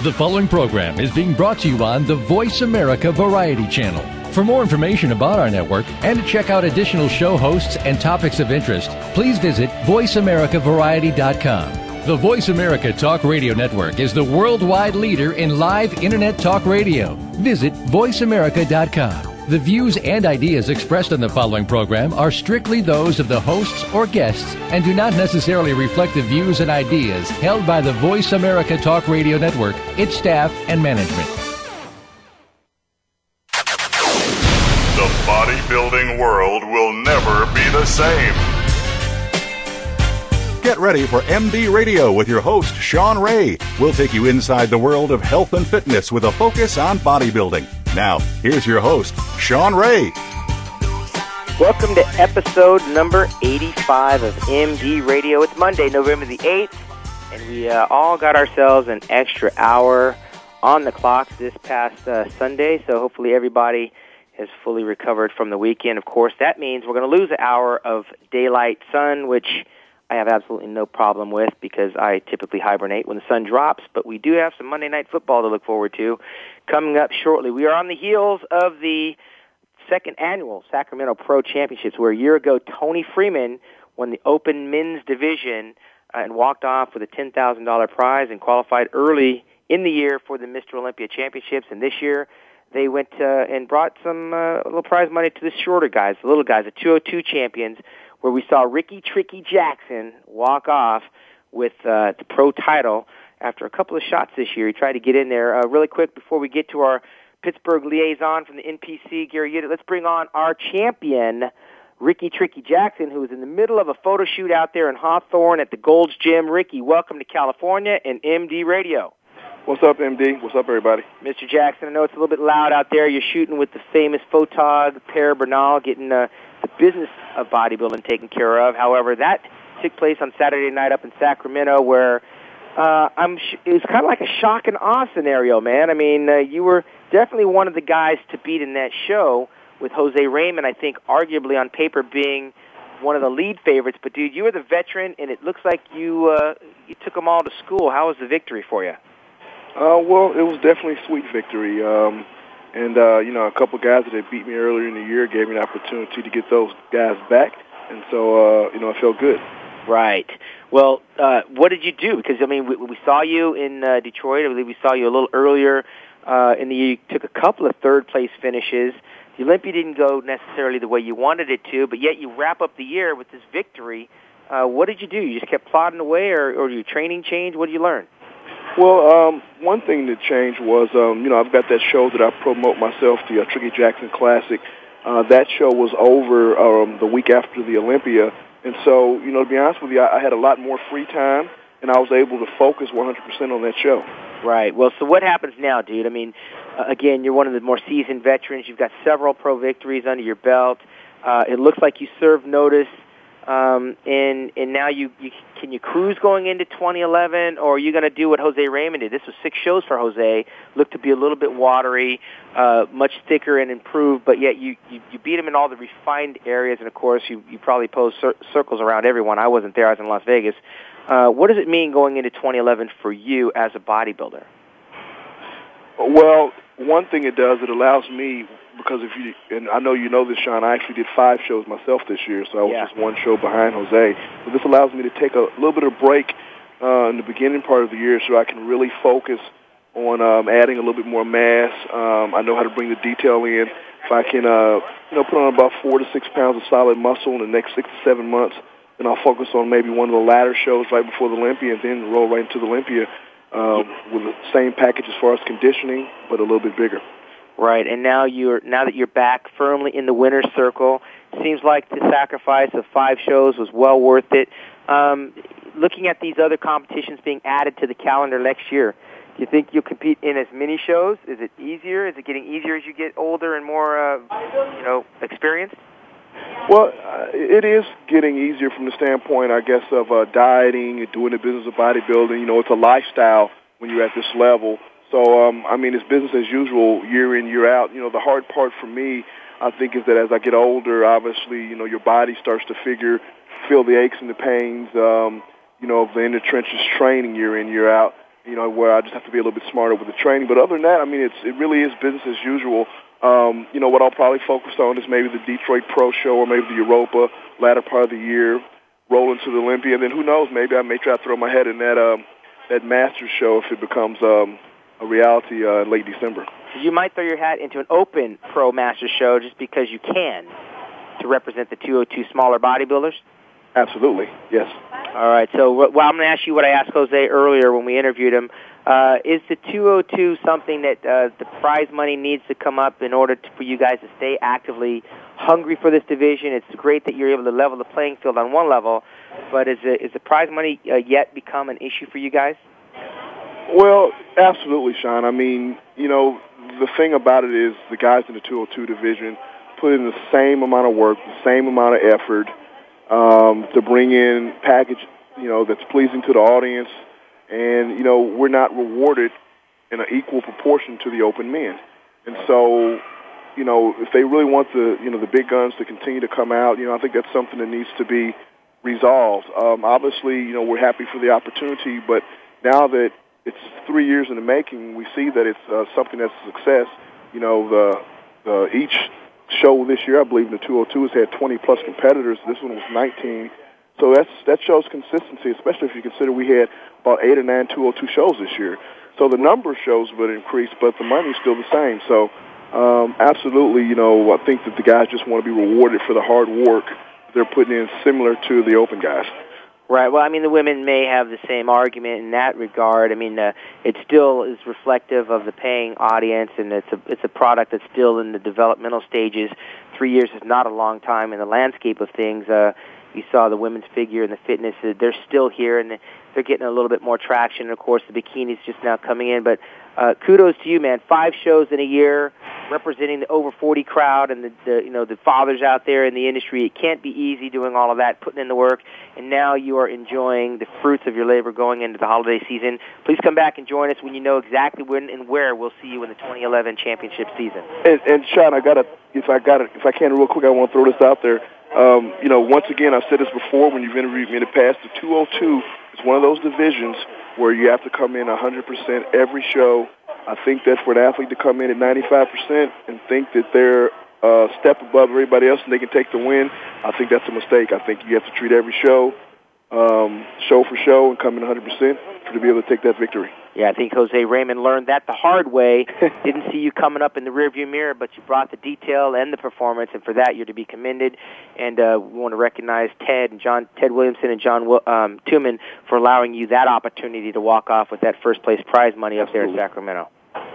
The following program is being brought to you on the Voice America Variety Channel. For more information about our network and to check out additional show hosts and topics of interest, please visit voiceamericavariety.com. The Voice America Talk Radio Network is the worldwide leader in live Internet talk radio. Visit voiceamerica.com. The views and ideas expressed on the following program are strictly those of the hosts or guests and do not necessarily reflect the views and ideas held by the Voice America Talk Radio Network, its staff, and management. The bodybuilding world will never be the same. Get ready for MD Radio with your host, Sean Ray. We'll take you inside the world of health and fitness with a focus on bodybuilding. Now, here's your host, Sean Ray. Welcome to episode number 85 of MD Radio. It's Monday, November the 8th, and we all got ourselves an extra hour on the clock this past Sunday, so hopefully everybody has fully recovered from the weekend. Of course, that means we're going to lose an hour of daylight sun, which I have absolutely no problem with because I typically hibernate when the sun drops, but we do have some Monday Night Football to look forward to coming up shortly. We are on the heels of the second annual Sacramento Pro Championships, where a year ago Tony Freeman won the Open Men's Division and walked off with a $10,000 prize and qualified early in the year for the Mr. Olympia Championships. And this year they went and brought some little prize money to the shorter guys, the little guys, the 202 champions, where we saw Ricky Tricky Jackson walk off with the pro title after a couple of shots this year. He tried to get in there. Really quick, before we get to our Pittsburgh liaison from the NPC, Gary Udit, let's bring on our champion, Ricky Tricky Jackson, who is in the middle of a photo shoot out there in Hawthorne at the Gold's Gym. Ricky, welcome to California and MD Radio. What's up, MD? What's up, everybody? Mr. Jackson, I know it's a little bit loud out there. You're shooting with the famous photog, Per Bernal, getting the business of bodybuilding taken care of. However, that took place on Saturday night up in Sacramento, where it was kind of like a shock and awe scenario, man. I mean, you were definitely one of the guys to beat in that show, with Jose Raymond, I think, arguably on paper being one of the lead favorites. But, dude, you were the veteran, and it looks like you took them all to school. How was the victory for you? Well, it was definitely a sweet victory. A couple guys that had beat me earlier in the year gave me an opportunity to get those guys back. And so, it felt good. Right. Well, what did you do? Because, I mean, we saw you in Detroit. I believe we saw you a little earlier in the year. You took a couple of third-place finishes. The Olympia didn't go necessarily the way you wanted it to, but yet you wrap up the year with this victory. What did you do? You just kept plodding away, or your training changed? What did you learn? Well, one thing that changed was, I've got that show that I promote myself, the Tricky Jackson Classic. That show was over the week after the Olympia. And so, to be honest with you, I had a lot more free time, and I was able to focus 100% on that show. Right. Well, so what happens now, dude? I mean, again, you're one of the more seasoned veterans. You've got several pro victories under your belt. It looks like you served notice. And now can you cruise going into 2011, or are you going to do what Jose Raymond did? This was 6 shows for Jose, looked to be a little bit watery, much thicker and improved, but yet you beat him in all the refined areas, and of course you probably posed circles around everyone. I wasn't there, I was in Las Vegas. What does it mean going into 2011 for you as a bodybuilder? Well, one thing it does, it allows me, because and I know you know this, Sean, I actually did 5 shows myself this year, so I was just 1 show behind Jose. But this allows me to take a little bit of break in the beginning part of the year so I can really focus on adding a little bit more mass. I know how to bring the detail in. If I can, put on about 4 to 6 pounds of solid muscle in the next 6 to 7 months, then I'll focus on maybe one of the latter shows right before the Olympia and then roll right into the Olympia with the same package as far as conditioning, but a little bit bigger. Right, and now that you're back firmly in the winner's circle, seems like the sacrifice of 5 shows was well worth it. Looking at these other competitions being added to the calendar next year, do you think you'll compete in as many shows? Is it easier? Is it getting easier as you get older and more, experienced? Well, it is getting easier from the standpoint, I guess, of dieting and doing the business of bodybuilding. It's a lifestyle when you're at this level. So, it's business as usual, year in, year out. The hard part for me, I think, is that as I get older, obviously, your body starts to feel the aches and the pains, of the in the trenches training year in, year out. where I just have to be a little bit smarter with the training. But other than that, I mean, it really is business as usual. What I'll probably focus on is maybe the Detroit Pro Show or maybe the Europa latter part of the year, roll into the Olympia, and then who knows, maybe I may try to throw my head in that Masters show if it becomes a reality in late December. You might throw your hat into an Open Pro Masters show just because you can to represent the 202 smaller bodybuilders? Absolutely, yes. All right, so I'm going to ask you what I asked Jose earlier when we interviewed him. Is the 202 something that the prize money needs to come up in order for you guys to stay actively hungry for this division? It's great that you're able to level the playing field on one level, but is the prize money yet become an issue for you guys? Well, absolutely, Sean. I mean, the thing about it is the guys in the 202 division put in the same amount of work, the same amount of effort to bring in package, that's pleasing to the audience. And, we're not rewarded in an equal proportion to the open men. And so, if they really want the big guns to continue to come out, I think that's something that needs to be resolved. Obviously, we're happy for the opportunity, but now that it's 3 years in the making, we see that it's something that's a success. Each show this year, I believe, in the 202 has had 20-plus competitors. This one was 19. So that shows consistency, especially if you consider we had about 8 or 9 202 shows this year. So the number of shows would increase, but the money's still the same. So absolutely, I think that the guys just want to be rewarded for the hard work they're putting in, similar to the open guys. Right. Well, I mean, the women may have the same argument in that regard. I mean, it still is reflective of the paying audience, and it's a product that's still in the developmental stages. 3 years is not a long time in the landscape of things. You saw the women's figure and the fitness. They're still here, and they're getting a little bit more traction. And, of course, the bikini's just now coming in. But kudos to you, man. 5 shows in a year, representing the over 40 crowd and the fathers out there in the industry. It can't be easy doing all of that, putting in the work. And now you are enjoying the fruits of your labor going into the holiday season. Please come back and join us when you know exactly when and where we'll see you in the 2011 championship season. And Sean, if I can real quick, I want to throw this out there. Once again, I've said this before when you've interviewed me in the past, the 202 is one of those divisions where you have to come in 100% every show. I think that for an athlete to come in at 95% and think that they're a step above everybody else and they can take the win, I think that's a mistake. I think you have to treat every show, show for show, and come in 100% to be able to take that victory. Yeah, I think Jose Raymond learned that the hard way. Didn't see you coming up in the rearview mirror, but you brought the detail and the performance, and for that you're to be commended. And we want to recognize Ted Williamson and John Tuman for allowing you that opportunity to walk off with that first-place prize money up there in Sacramento.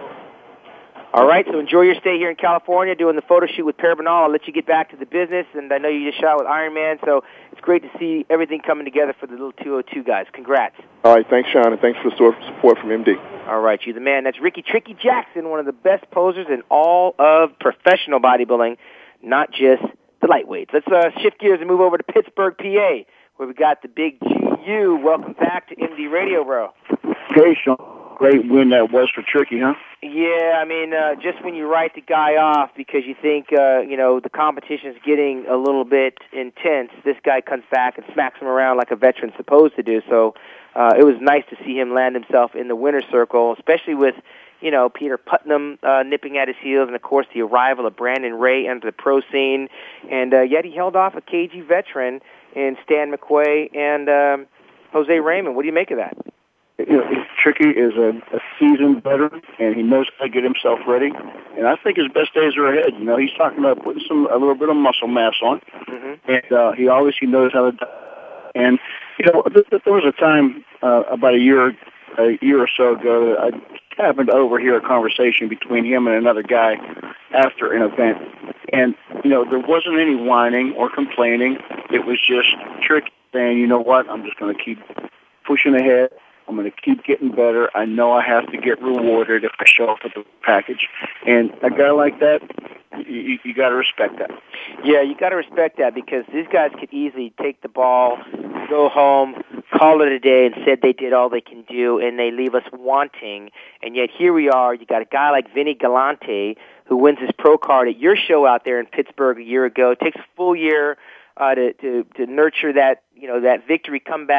All right, so enjoy your stay here in California doing the photo shoot with Per Bernal. I'll let you get back to the business, and I know you just shot with Iron Man, so it's great to see everything coming together for the little 202 guys. Congrats. All right, thanks, Sean, and thanks for the support from MD. All right, you the man. That's Ricky Tricky Jackson, one of the best posers in all of professional bodybuilding, not just the lightweights. Let's shift gears and move over to Pittsburgh, PA, where we got the big GU. Welcome back to MD Radio, bro. Hey, Sean. Great win that was for Tricky, huh? Yeah, I mean, just when you write the guy off because you think, the competition's getting a little bit intense, this guy comes back and smacks him around like a veteran's supposed to do. So it was nice to see him land himself in the winner's circle, especially with, Peter Putnam nipping at his heels and, of course, the arrival of Brandon Ray into the pro scene. And yet he held off a KG veteran in Stan McQuay and Jose Raymond. What do you make of that? Tricky is a seasoned veteran, and he knows how to get himself ready. And I think his best days are ahead. He's talking about putting a little bit of muscle mass on, and he obviously knows how to. And there was a time about a year or so ago that I happened to overhear a conversation between him and another guy after an event, and there wasn't any whining or complaining. It was just Tricky saying, "You know what? I'm just going to keep pushing ahead. I'm going to keep getting better. I know I have to get rewarded if I show up with the package." And a guy like that, you got to respect that. Yeah, you got to respect that because these guys could easily take the ball, go home, call it a day, and said they did all they can do, and they leave us wanting. And yet here we are. You got a guy like Vinny Galante who wins his pro card at your show out there in Pittsburgh a year ago. It takes a full year to nurture that that victory, come back.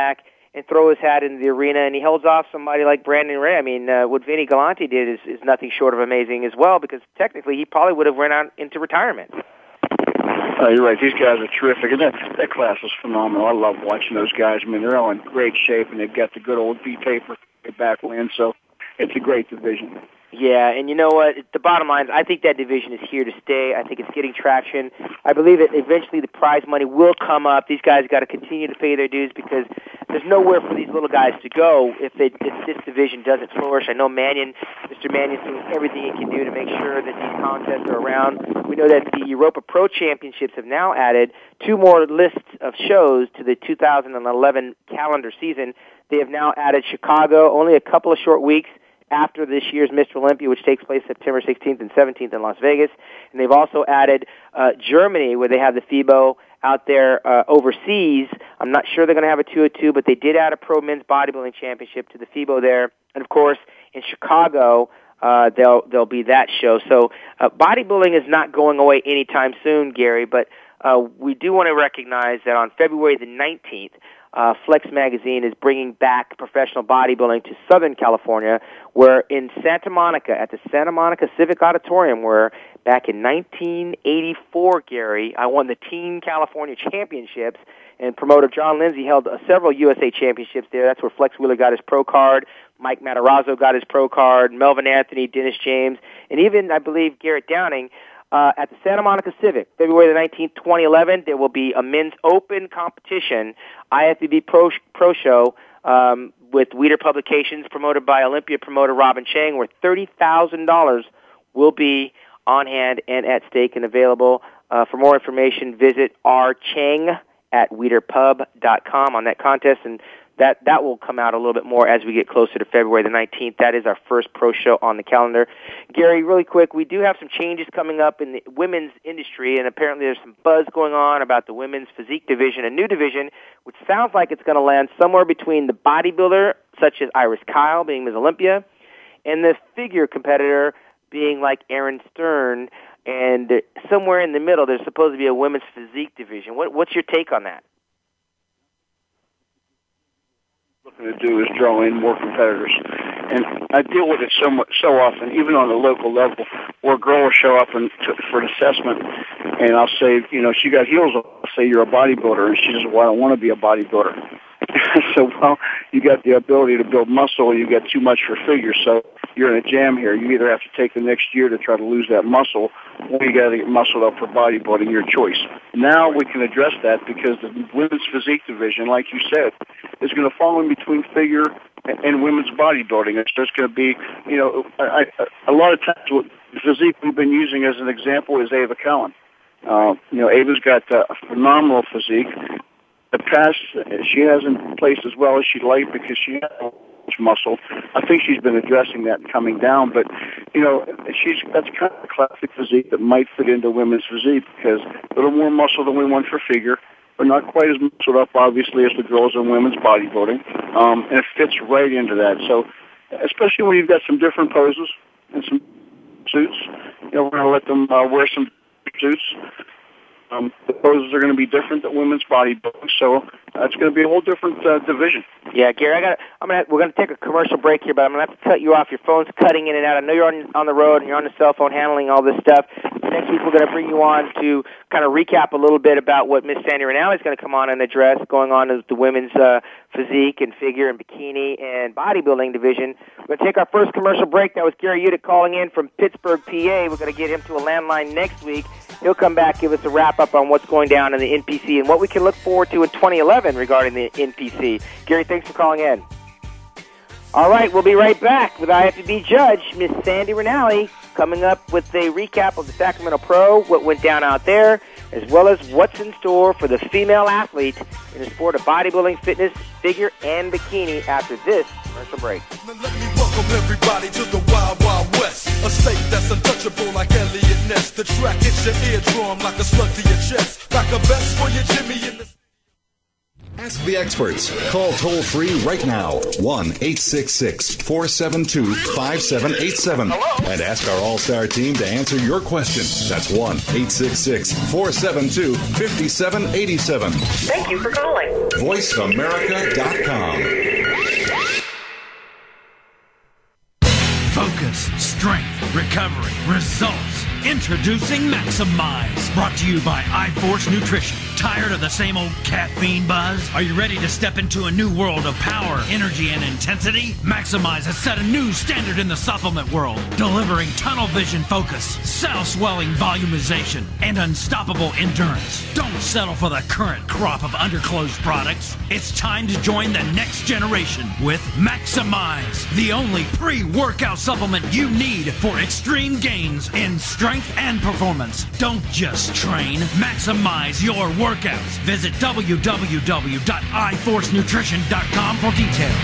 and throw his hat in the arena, and he holds off somebody like Brandon Ray. I mean, what Vinny Galante did is nothing short of amazing as well, because technically he probably would have run out into retirement. You're right. These guys are terrific, and that class is phenomenal. I love watching those guys. I mean, they're all in great shape, and they've got the good old V-taper back wind, so it's a great division. Yeah, and you know what? The bottom line is I think that division is here to stay. I think it's getting traction. I believe that eventually the prize money will come up. These guys got to continue to pay their dues because there's nowhere for these little guys to go if this division doesn't flourish. I know Mr. Mannion's doing everything he can do to make sure that these contests are around. We know that the Europa Pro Championships have now added 2 more lists of shows to the 2011 calendar season. They have now added Chicago, only a couple of short weeks after this year's Mr. Olympia, which takes place September 16th and 17th in Las Vegas. And they've also added Germany, where they have the FIBO out there overseas. I'm not sure they're going to have a 202, but they did add a Pro Men's Bodybuilding Championship to the FIBO there. And, of course, in Chicago, there'll be that show. So bodybuilding is not going away anytime soon, Gary, but we do want to recognize that on February the 19th, Flex Magazine is bringing back professional bodybuilding to Southern California, where in Santa Monica, at the Santa Monica Civic Auditorium, where back in 1984, Gary, I won the Team California Championships, and promoter John Lindsay held several USA Championships there. That's where Flex Wheeler got his pro card, Mike Matarazzo got his pro card, Melvin Anthony, Dennis James, and even, I believe, Garrett Downing. At the Santa Monica Civic, February the 19th, 2011, there will be a men's open competition, IFBB Pro Show, with Weider Publications, promoted by Olympia promoter Robin Chang, where $30,000 will be on hand and at stake and available. For more information, visit rchang@weiderpub.com on that contest, and that will come out a little bit more as we get closer to February the 19th. That is our first pro show on the calendar. Gary, really quick, we do have some changes coming up in the women's industry, and apparently there's some buzz going on about the women's physique division, a new division, which sounds like it's going to land somewhere between the bodybuilder, such as Iris Kyle, being Ms. Olympia, and the figure competitor, being like Aaron Stern, and somewhere in the middle there's supposed to be a women's physique division. What's your take on that? Looking to do is draw in more competitors, and I deal with it so often, even on the local level, where girls show up for an assessment, and I'll say, she got heels. I'll say you're a bodybuilder, and she says, well, I don't want to be a bodybuilder. So, well, you got the ability to build muscle, you got too much for figure, so you're in a jam here. You either have to take the next year to try to lose that muscle, or you got to get muscled up for bodybuilding, your choice. Now we can address that because the women's physique division, like you said, is going to fall in between figure and women's bodybuilding. It's just going to be, a lot of times what the physique we've been using as an example is Ava Cowan. Ava's got a phenomenal physique. The past, she hasn't placed as well as she'd like because she has so much muscle. I think she's been addressing that and coming down, but, that's kind of a classic physique that might fit into women's physique because a little more muscle than we want for figure, but not quite as muscled up, obviously, as the girls in women's bodybuilding, and it fits right into that. So, especially when you've got some different poses and some suits, we're going to let them wear some suits. The poses are going to be different than women's bodybuilding, so it's going to be a whole different division. Yeah, Gary, we're going to take a commercial break here, but I'm going to have to cut you off. Your phone's cutting in and out. I know you're on the road and you're on the cell phone handling all this stuff. Next week we're going to bring you on to kind of recap a little bit about what Miss Sandy Rinaldi is going to come on and address, going on with the women's physique and figure and bikini and bodybuilding division. We're going to take our first commercial break. That was Gary Udick calling in from Pittsburgh, PA. We're going to get him to a landline next week. He'll come back, give us a wrap-up on what's going down in the NPC and what we can look forward to in 2011 regarding the NPC. Gary, thanks for calling in. All right, we'll be right back with IFBB judge, Miss Sandy Rinaldi, coming up with a recap of the Sacramento Pro, what went down out there, as well as what's in store for the female athlete in the sport of bodybuilding, fitness, figure, and bikini after this commercial break. Let me welcome everybody to the Wild Wild West, a state that's untouchable like Elliot Ness. The track hits your eardrum like a slug to your chest, like a vest for your Jimmy in the... Ask the experts. Call toll-free right now, 1-866-472-5787. And ask our All-Star team to answer your question. That's 1-866-472-5787. Thank you for calling. VoiceAmerica.com. Focus, strength, recovery, results. Introducing Maximize. Brought to you by iForce Nutrition. Tired of the same old caffeine buzz? Are you ready to step into a new world of power, energy, and intensity? Maximize has set a new standard in the supplement world, delivering tunnel vision focus, cell swelling volumization, and unstoppable endurance. Don't settle for the current crop of underclosed products. It's time to join the next generation with Maximize, the only pre-workout supplement you need for extreme gains in strength and performance. Don't just train, maximize your workouts. Visit www.iforcenutrition.com for details.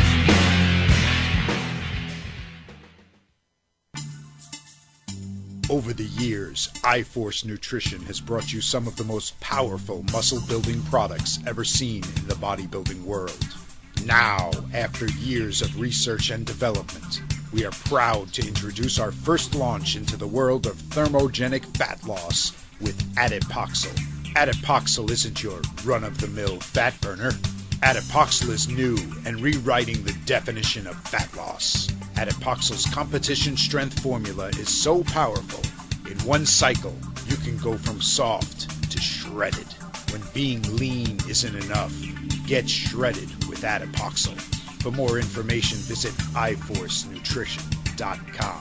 Over the years, iForce Nutrition has brought you some of the most powerful muscle-building products ever seen in the bodybuilding world. Now, after years of research and development, we are proud to introduce our first launch into the world of thermogenic fat loss with Adipoxyl. Adipoxyl isn't your run-of-the-mill fat burner. Adipoxyl is new and rewriting the definition of fat loss. Adipoxyl's competition strength formula is so powerful, in one cycle, you can go from soft to shredded. When being lean isn't enough, get shredded with Adipoxyl. For more information, visit iForceNutrition.com.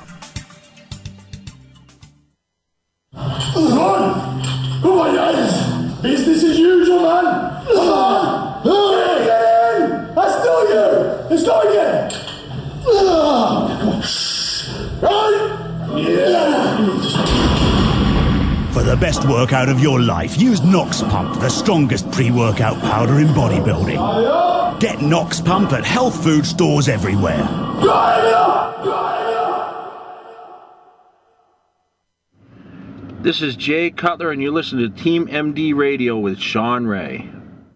Run! Oh my eyes! Business as usual, man! Come on! Get in! That's still you! Let's go again! Come on! Right? Yeah! For the best workout of your life, use Nox Pump, the strongest pre-workout powder in bodybuilding. Get Nox Pump at health food stores everywhere. This is Jay Cutler, and you listen to Team MD Radio with Sean Ray.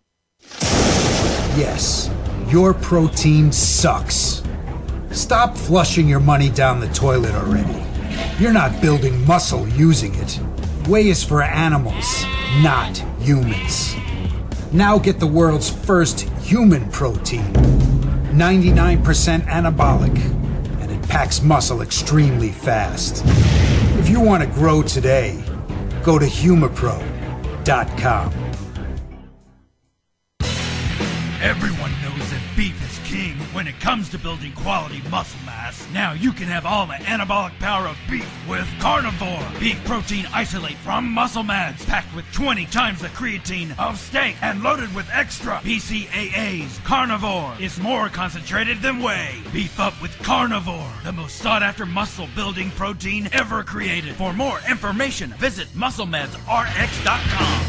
Yes, your protein sucks. Stop flushing your money down the toilet already. You're not building muscle using it. Whey is for animals, not humans. Now get the world's first human protein. 99% anabolic, and it packs muscle extremely fast. If you want to grow today, go to humapro.com. Everyone knows that beef is king when it comes to building quality muscle mass. Now you can have all the anabolic power of beef with Carnivore. Beef protein isolate from Muscle Mads, packed with 20 times the creatine of steak and loaded with extra BCAAs. Carnivore is more concentrated than whey. Beef up with Carnivore, the most sought-after muscle-building protein ever created. For more information, visit MuscleMadsRx.com.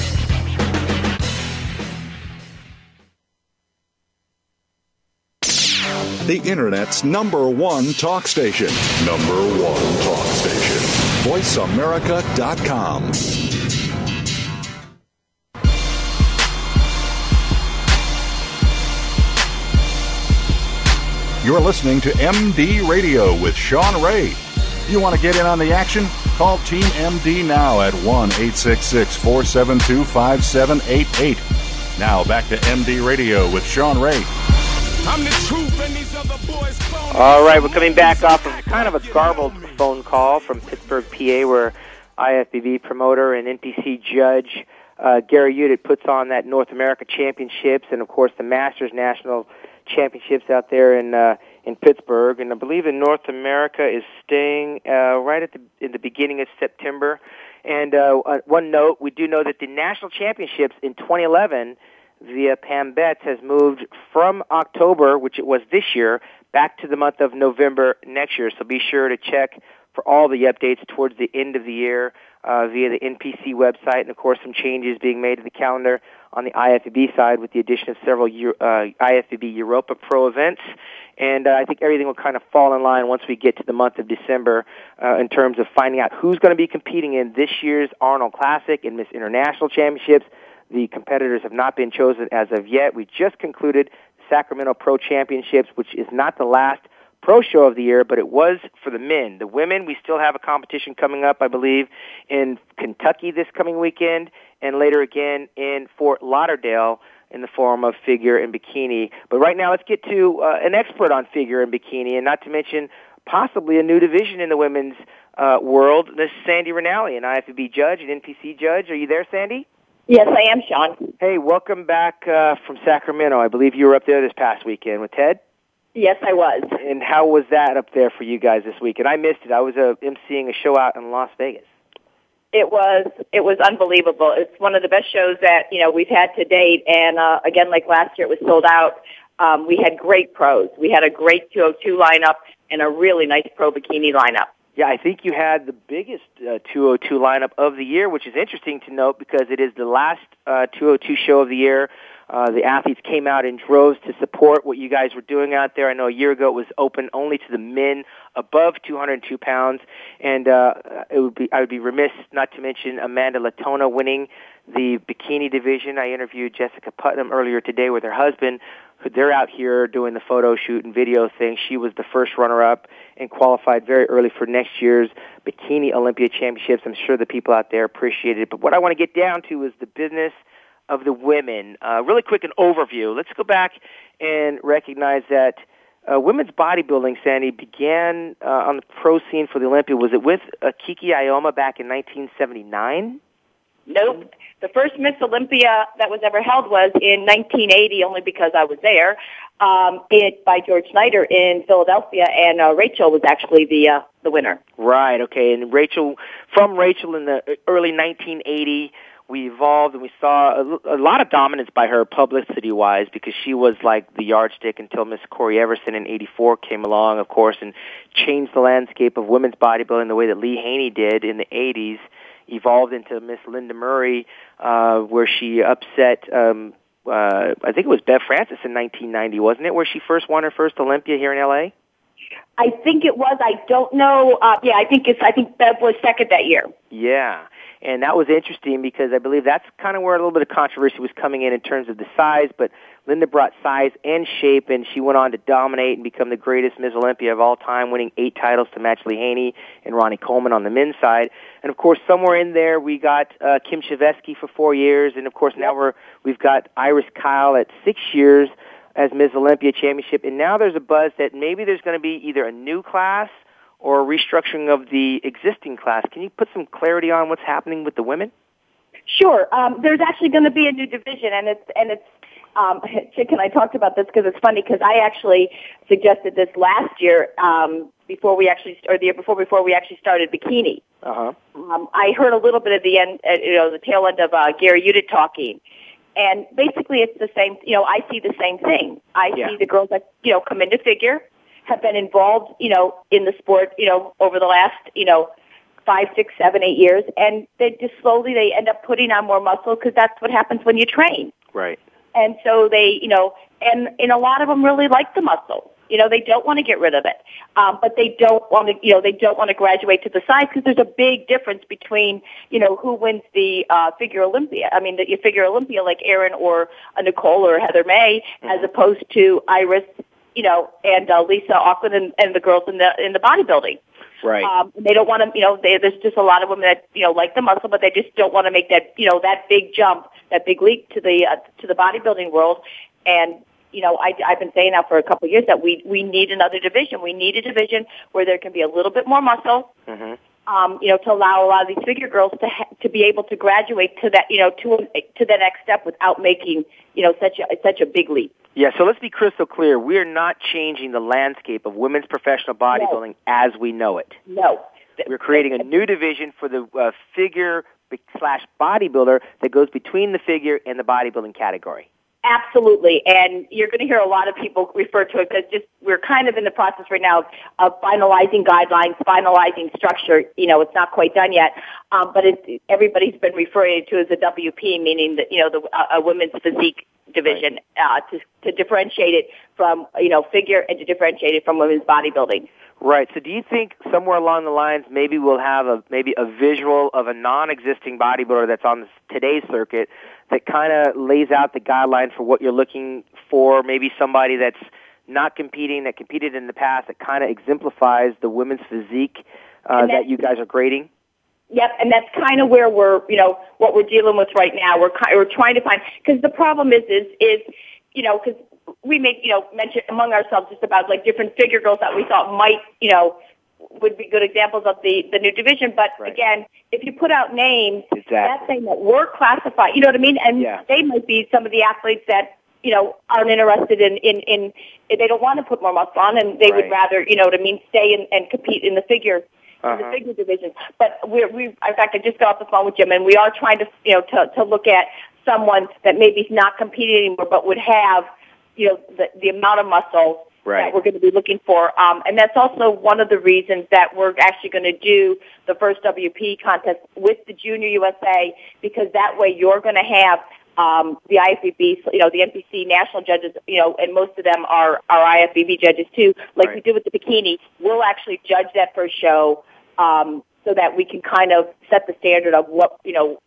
The Internet's #1 talk station. #1 talk station. VoiceAmerica.com. You're listening to MD Radio with Sean Ray. If you want to get in on the action, call Team MD now at 1-866-472-5788. Now back to MD Radio with Sean Ray. I'm the truth and these other boys. All right, we're coming back off of kind of a garbled phone call from Pittsburgh, PA, where IFBB promoter and NPC judge Gary Udit puts on that North America Championships and, of course, the Masters National Championships out there in Pittsburgh. And I believe in North America is staying right in the beginning of September. And one note, we do know that the National Championships in 2011 via Pam Betts has moved from October, which it was this year, back to the month of November next year. So be sure to check for all the updates towards the end of the year via the NPC website, and of course some changes being made to the calendar on the IFBB side with the addition of several IFBB Europa Pro events. And I think everything will kind of fall in line once we get to the month of December in terms of finding out who's going to be competing in this year's Arnold Classic and Miss International Championships, The competitors have not been chosen as of yet. We just concluded Sacramento Pro Championships, which is not the last pro show of the year, but it was for the men. The women, we still have a competition coming up, I believe, in Kentucky this coming weekend, and later again in Fort Lauderdale in the form of figure and bikini. But right now, let's get to an expert on figure and bikini, and not to mention possibly a new division in the women's world. This is Sandy Rinaldi, an IFBB judge, an NPC judge. Are you there, Sandy? Yes, I am, Sean. Hey, welcome back from Sacramento. I believe you were up there this past weekend with Ted. Yes, I was. And how was that up there for you guys this weekend? I missed it. I was emceeing a show out in Las Vegas. It was unbelievable. It's one of the best shows that we've had to date. And again, like last year, it was sold out. We had great pros. We had a great 202 lineup and a really nice pro bikini lineup. Yeah, I think you had the biggest 202 lineup of the year, which is interesting to note because it is the last 202 show of the year. The athletes came out in droves to support what you guys were doing out there. I know a year ago it was open only to the men above 202 pounds, and I would be remiss not to mention Amanda Latona winning the bikini division. I interviewed Jessica Putnam earlier today with her husband. They're out here doing the photo shoot and video thing. She was the first runner-up and qualified very early for next year's Bikini Olympia Championships. I'm sure the people out there appreciate it. But what I want to get down to is the business of the women. Really quick, an overview. Let's go back and recognize that women's bodybuilding, Sandy, began on the pro scene for the Olympia. Was it with Kiki Ioma back in 1979? Nope. The first Miss Olympia that was ever held was in 1980, only because I was there, by George Snyder in Philadelphia, and Rachel was actually the winner. Right, okay. And from Rachel in the early 1980, we evolved and we saw a lot of dominance by her publicity-wise because she was like the yardstick until Miss Corey Everson in 84 came along, of course, and changed the landscape of women's bodybuilding the way that Lee Haney did in the 80s. Evolved into Miss Linda Murray, where she upset, I think it was Bev Francis in 1990, wasn't it, where she first won her first Olympia here in L.A.? I think it was. I don't know. I think Bev was second that year. Yeah. And that was interesting because I believe that's kind of where a little bit of controversy was coming in terms of the size, but Linda brought size and shape, and she went on to dominate and become the greatest Miss Olympia of all time, winning 8 titles to match Lee Haney and Ronnie Coleman on the men's side. And, of course, somewhere in there we got Kim Chevesky for 4 years, and, of course, now we've got Iris Kyle at 6 years as Miss Olympia Championship, and now there's a buzz that maybe there's going to be either a new class or a restructuring of the existing class. Can you put some clarity on what's happening with the women? Sure. There's actually going to be a new division, and it's Chick and I talked about this because it's funny because I actually suggested this last year the year before we actually started bikini. I heard a little bit at the end, the tail end of Gary Udit talking. And basically it's the same, I see the same thing. I see the girls that, come into figure, have been involved, in the sport, over the last, 5, 6, 7, 8 years, and they just slowly they end up putting on more muscle because that's what happens when you train. Right. And so they, and a lot of them really like the muscle. They don't want to get rid of it, but they don't want to, graduate to the size because there's a big difference between, who wins the figure Olympia. I mean, the figure Olympia like Erin or Nicole or Heather May, as opposed to Iris, and Lisa Auckland and the girls in the bodybuilding. Right. They don't want to, there's just a lot of women that, like the muscle, but they just don't want to make that, that big jump, that big leap to the bodybuilding world. And, I've been saying now for a couple of years that we need another division. We need a division where there can be a little bit more muscle, to allow a lot of these figure girls to be able to graduate to that, to the next step without making, such a big leap. Yeah, so let's be crystal clear. We are not changing the landscape of women's professional bodybuilding as we know it. No. We're creating a new division for the figure/bodybuilder that goes between the figure and the bodybuilding category. Absolutely, and you're going to hear a lot of people refer to it because we're kind of in the process right now of finalizing guidelines, finalizing structure. It's not quite done yet, but everybody's been referring to as a WP, meaning that a women's physique division, to differentiate it from figure and to differentiate it from women's bodybuilding. Right. So do you think somewhere along the lines maybe we'll have a visual of a non-existing bodybuilder that's on today's circuit that kind of lays out the guideline for what you're looking for, maybe somebody that's not competing, that competed in the past, that kind of exemplifies the women's physique that you guys are grading? Yep, and that's kind of where we're, what we're dealing with right now. We're trying to find, because the problem is, because we make, mention among ourselves just about like different figure girls that we thought might, would be good examples of the new division. But again, if you put out names, that's saying that we're classified, you know what I mean? And they might be some of the athletes that, aren't interested in they don't want to put more muscle on, and they would rather, stay and compete in the figure. In the figure division. But we in fact, I just got off the phone with Jim, and we are trying to, to look at someone that maybe is not competing anymore, but would have, the amount of muscle that we're going to be looking for. And that's also one of the reasons that we're actually going to do the first WP contest with the Junior USA, because that way you're going to have the IFBB, the NPC national judges, and most of them are IFBB judges too, like we did with the bikini. We'll actually judge that first show, so that we can kind of set the standard of what,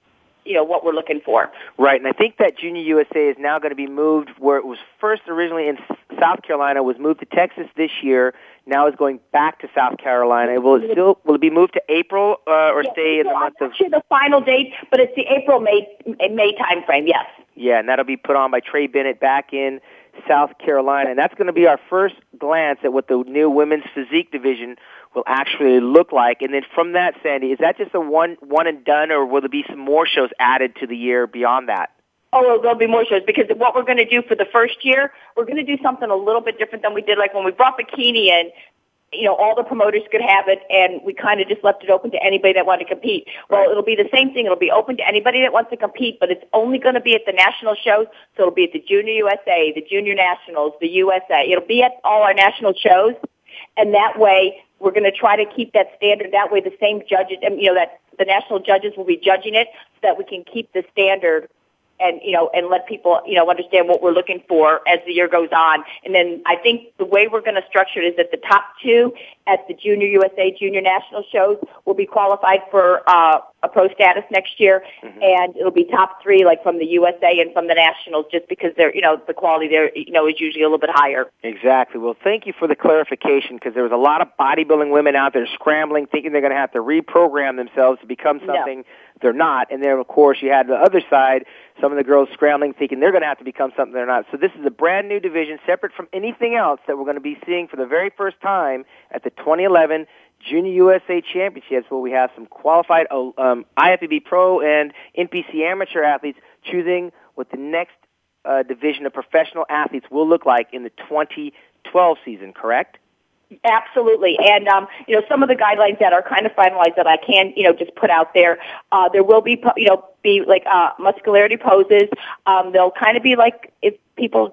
what we're looking for. Right, and I think that Junior USA is now going to be moved where it was first originally in South Carolina, was moved to Texas this year, now is going back to South Carolina. Will it be moved to April or stay in the month of... Actually, the final date, but it's the April-May time frame, yes. Yeah, and that'll be put on by Trey Bennett back in South Carolina, and that's going to be our first glance at what the new women's physique division will actually look like. And then from that, Sandy, is that just a one and done, or will there be some more shows added to the year beyond that? Oh, well, there'll be more shows, because what we're going to do for the first year, we're going to do something a little bit different than we did, like when we brought bikini in. All the promoters could have it, and we kind of just left it open to anybody that wanted to compete. Well, it'll be the same thing. It'll be open to anybody that wants to compete, but it's only going to be at the national shows. So it'll be at the Junior USA, the Junior Nationals, the USA. It'll be at all our national shows, and that way we're going to try to keep that standard. That way the same judges, that the national judges will be judging it, so that we can keep the standard and, and let people, understand what we're looking for as the year goes on. And then I think the way we're going to structure it is that the top two at the Junior USA, Junior National shows will be qualified for a pro status next year, and it'll be top three, like from the USA and from the Nationals, just because they're, the quality there, is usually a little bit higher. Exactly. Well, thank you for the clarification, because there was a lot of bodybuilding women out there scrambling, thinking they're going to have to reprogram themselves to become something they're not. And then, of course, you had the other side, some of the girls scrambling, thinking they're going to have to become something they're not. So this is a brand new division, separate from anything else, that we're going to be seeing for the very first time at the 2011 Junior USA Championships, where we have some qualified IFBB Pro and NPC Amateur athletes choosing what the next division of professional athletes will look like in the 2012 season, correct? Absolutely. And, some of the guidelines that are kind of finalized that I can, just put out there, there will be, like muscularity poses. They'll kind of be like, if people,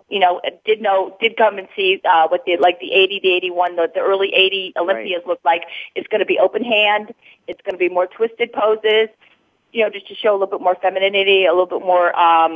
did come and see what the 80, the 81, the early 80 Olympias look like. It's going to be open hand. It's going to be more twisted poses, just to show a little bit more femininity, a little bit more,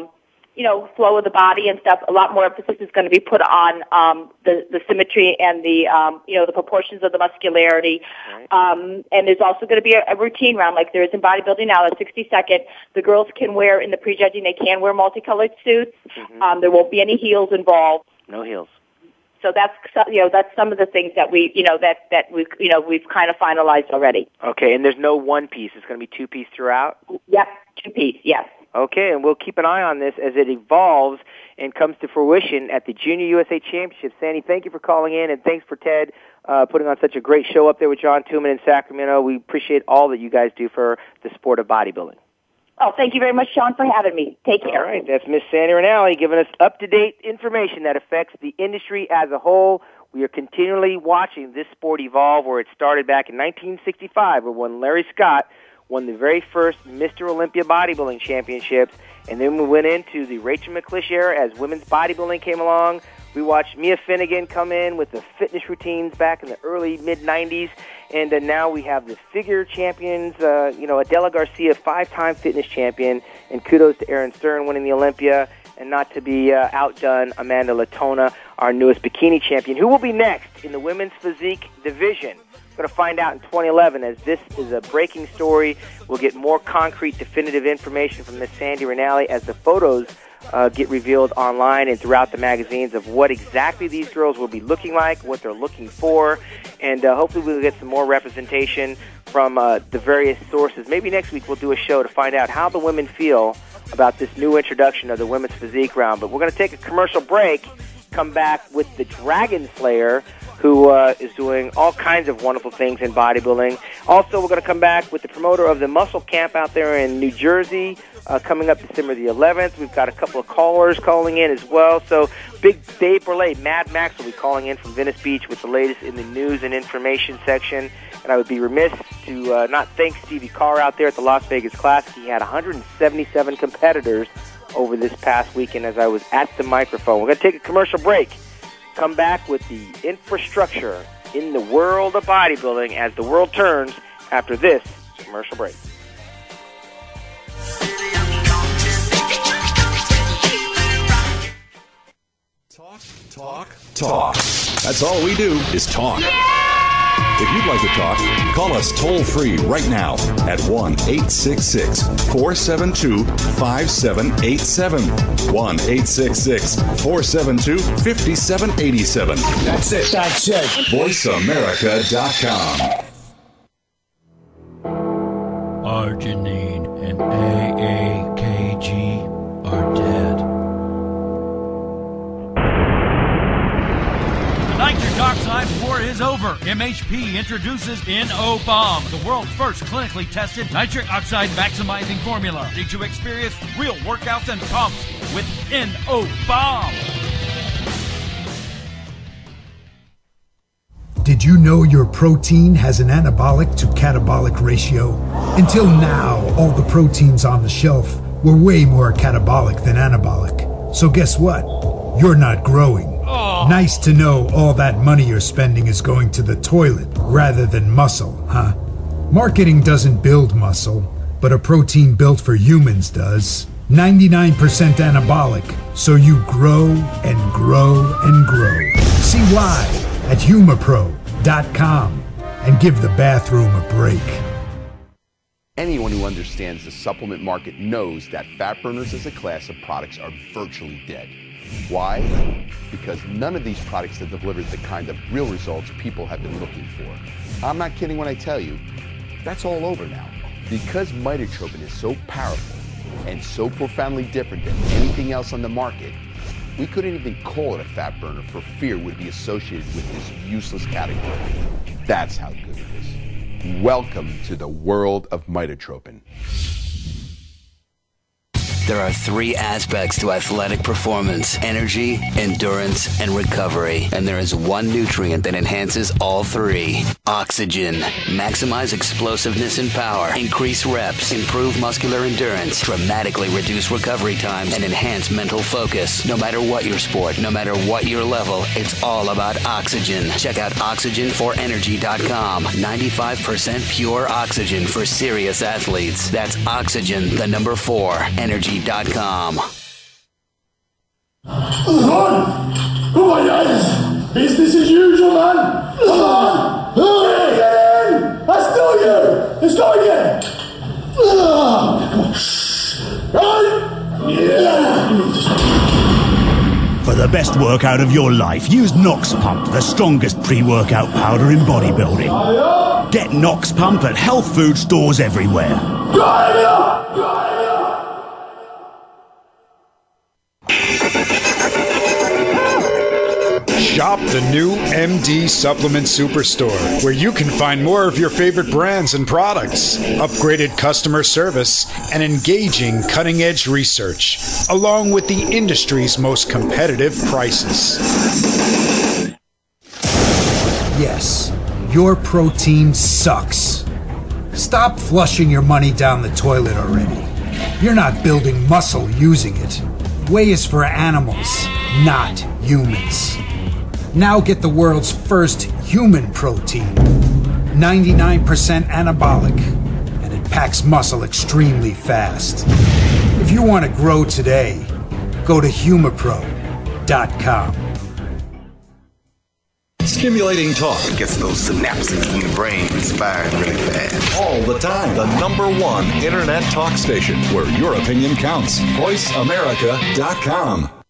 flow of the body and stuff. A lot more emphasis is going to be put on the symmetry and the the proportions of the muscularity. And there's also going to be a routine round, like there is in bodybuilding now, a 60-second. The girls can wear, in the prejudging, they can wear multicolored suits. There won't be any heels involved. No heels. So that's some of the things that we we've kind of finalized already. Okay, and there's no one piece. It's going to be two piece throughout. Yep, two piece. Yes. Okay, and we'll keep an eye on this as it evolves and comes to fruition at the Junior USA Championship. Sandy, thank you for calling in, and thanks for Ted putting on such a great show up there with John Tuman in Sacramento. We appreciate all that you guys do for the sport of bodybuilding. Oh, thank you very much, Sean, for having me. Take care. All right, that's Miss Sandy Rinaldi giving us up-to-date information that affects the industry as a whole. We are continually watching this sport evolve, where it started back in 1965, when Larry Scott won the very first Mr. Olympia bodybuilding championships, and then we went into the Rachel McClish era as women's bodybuilding came along. We watched Mia Finnegan come in with the fitness routines back in the early, mid-'90s, and now we have the figure champions, Adela Garcia, 5-time fitness champion, and kudos to Aaron Stern winning the Olympia. and not to be outdone, Amanda Latona, our newest bikini champion, who will be next in the women's physique division. We're going to find out in 2011, as this is a breaking story. We'll get more concrete, definitive information from Miss Sandy Rinaldi as the photos get revealed online and throughout the magazines of what exactly these girls will be looking like, what they're looking for, and hopefully we'll get some more representation from the various sources. Maybe next week we'll do a show to find out how the women feel about this new introduction of the women's physique round. But we're going to take a commercial break, come back with the Dragon Slayer, who is doing all kinds of wonderful things in bodybuilding. Also, we're going to come back with the promoter of the Muscle Camp out there in New Jersey, coming up December the 11th. We've got a couple of callers calling in as well. So, Big Dave Burley, Mad Max, will be calling in from Venice Beach with the latest in the news and information section. And I would be remiss to not thank Stevie Carr out there at the Las Vegas Classic. He had 177 competitors over this past weekend as I was at the microphone. We're going to take a commercial break. Come back with the infrastructure in the world of bodybuilding as the world turns after this commercial break. Talk. That's all we do is talk. If you'd like to talk, call us toll-free right now at 1-866-472-5787. 1-866-472-5787. That's it. VoiceAmerica.com. Arginine and AAKG are dead. Nitric oxide war is over. MHP introduces N-O-Bomb, the world's first clinically tested nitric oxide maximizing formula. Ready to experience real workouts and pumps with N-O-Bomb. Did you know your protein has an anabolic to catabolic ratio? Until now, all the proteins on the shelf were way more catabolic than anabolic. So guess what? You're not growing. Nice to know all that money you're spending is going to the toilet rather than muscle, huh? Marketing doesn't build muscle, but a protein built for humans does. 99% anabolic, so you grow and grow and grow. See why at humapro.com and give the bathroom a break. Anyone who understands the supplement market knows that fat burners as a class of products are virtually dead. Why? Because none of these products have delivered the kind of real results people have been looking for. I'm not kidding when I tell you, that's all over now. Because mitotropin is so powerful and so profoundly different than anything else on the market, we couldn't even call it a fat burner for fear it would be associated with this useless category. That's how good it is. Welcome to the world of mitotropin. There are three aspects to athletic performance: energy, endurance, and recovery. And there is one nutrient that enhances all three: oxygen. Maximize explosiveness and power, increase reps, improve muscular endurance, dramatically reduce recovery times, and enhance mental focus. No matter what your sport, no matter what your level, it's all about oxygen. Check out oxygen4energy.com. 95% pure oxygen for serious athletes. That's oxygen, the number 4, energy.com. Come on, guys. Business as usual, man. Come on. Get in. That's still you. Let's go again. Come on. Right? Yeah. For the best workout of your life, use Nox Pump, the strongest pre-workout powder in bodybuilding. Get Nox Pump at health food stores everywhere. Drive it up. Shop the new MD Supplement Superstore, where you can find more of your favorite brands and products, upgraded customer service, and engaging cutting-edge research, along with the industry's most competitive prices. Yes, your protein sucks. Stop flushing your money down the toilet already. You're not building muscle using it. Whey is for animals, not humans. Now get the world's first human protein. 99% anabolic, and it packs muscle extremely fast. If you want to grow today, go to humorpro.com. Stimulating talk gets those synapses in the brain firing really fast. All the time. The #1 internet talk station where your opinion counts. VoiceAmerica.com.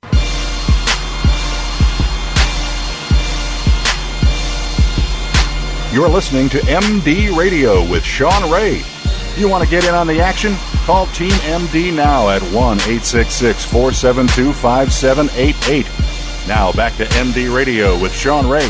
You're listening to MD Radio with Sean Ray. If you want to get in on the action, call Team MD now at 1-866-472-5788. Now back to MD Radio with Sean Ray.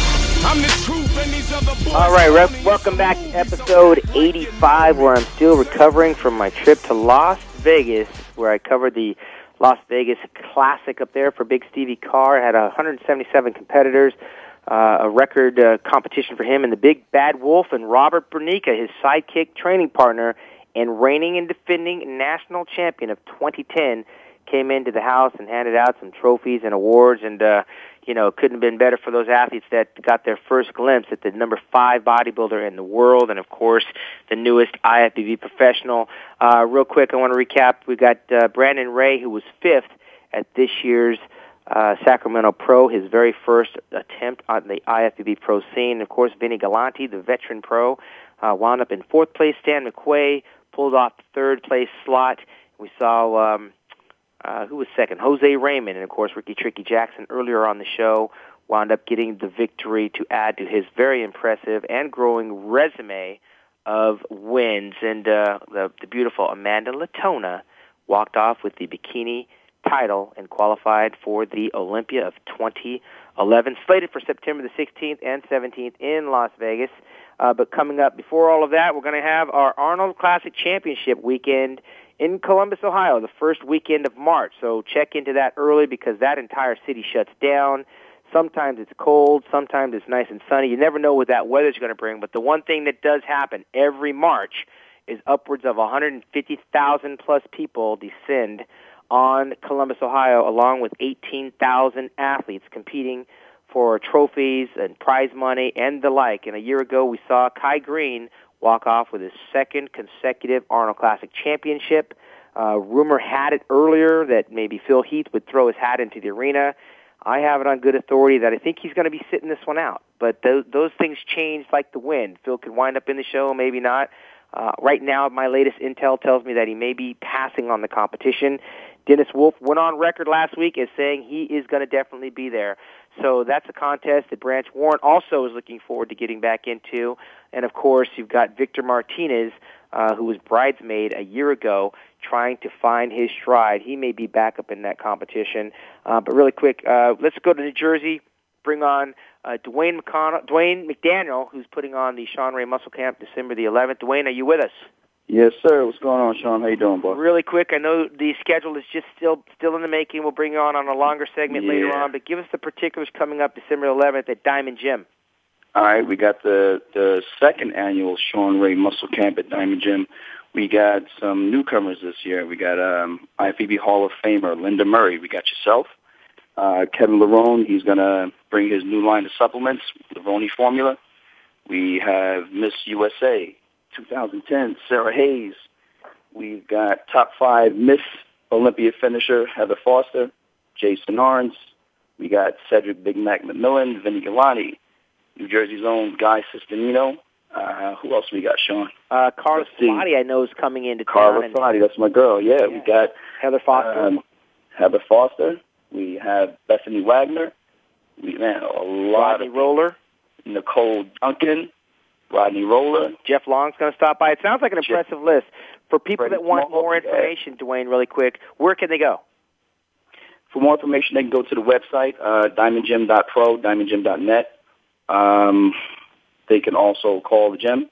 All right, welcome back to episode 85, where I'm still recovering from my trip to Las Vegas, where I covered the Las Vegas Classic up there for Big Stevie Carr. Had 177 competitors, a record competition for him, and the Big Bad Wolf and Robert Bernica, his sidekick training partner, and reigning and defending national champion of 2010, came into the house and handed out some trophies and awards, and it couldn't have been better for those athletes that got their first glimpse at the number 5 bodybuilder in the world, and of course the newest IFBB professional. Real quick, I want to recap. We got Brandon Ray, who was 5th at this year's Sacramento Pro, his very first attempt on the IFBB Pro scene. Of course, Vinny Galante, the veteran pro, wound up in 4th place. Stan McQuay pulled off the 3rd place slot. We saw who was second? Jose Raymond, and of course Ricky Tricky Jackson earlier on the show wound up getting the victory to add to his very impressive and growing resume of wins. And the beautiful Amanda Latona walked off with the bikini title and qualified for the Olympia of 2011, slated for September the 16th and 17th in Las Vegas. But coming up before all of that, we're going to have our Arnold Classic Championship weekend in Columbus, Ohio, the first weekend of March. So check into that early because that entire city shuts down. Sometimes it's cold, sometimes it's nice and sunny. You never know what that weather's going to bring, but the one thing that does happen every March is upwards of 150,000 plus people descend on Columbus, Ohio, along with 18,000 athletes competing for trophies and prize money and the like. And a year ago, we saw Kai Green walk off with his 2nd consecutive Arnold Classic Championship. Rumor had it earlier that maybe Phil Heath would throw his hat into the arena. I have it on good authority that I think he's going to be sitting this one out. But those things change like the wind. Phil could wind up in the show, maybe not. Right now, my latest intel tells me that he may be passing on the competition. Dennis Wolf went on record last week as saying he is going to definitely be there. So that's a contest that Branch Warren also is looking forward to getting back into. And, of course, you've got Victor Martinez, who was bridesmaid a year ago, trying to find his stride. He may be back up in that competition. But really quick, let's go to New Jersey, bring on Dwayne McDaniel, who's putting on the Sean Ray Muscle Camp December the 11th. Dwayne, are you with us? Yes, sir. What's going on, Sean? How you doing, boss? Really quick, I know the schedule is just still in the making. We'll bring you on a longer segment later on, but give us the particulars coming up December 11th at Diamond Gym. All right, we got the 2nd annual Sean Ray Muscle Camp at Diamond Gym. We got some newcomers this year. We got IFBB Hall of Famer Linda Murray. We got yourself, Kevin Larone. He's going to bring his new line of supplements, Lavoni Formula. We have Miss USA 2010, Sarah Hayes. We've got top 5 Miss Olympia finisher, Heather Foster, Jason Arns. We got Cedric Big Mac McMillan, Vinny Galante, New Jersey's own Guy Sistanino. Who else we got, Sean? Carla Salati, I know, is coming into town. Carla Salati, that's my girl, yeah. We got Heather Foster. Heather Foster. We have Bethany Wagner. A lot Rodney Roller. Nicole Duncan. Rodney Roller. Jeff Long's going to stop by. It sounds like an impressive list. For people that want more information, Dwayne, really quick, where can they go? For more information, they can go to the website, diamondgym.pro, diamondgym.net. They can also call the gym,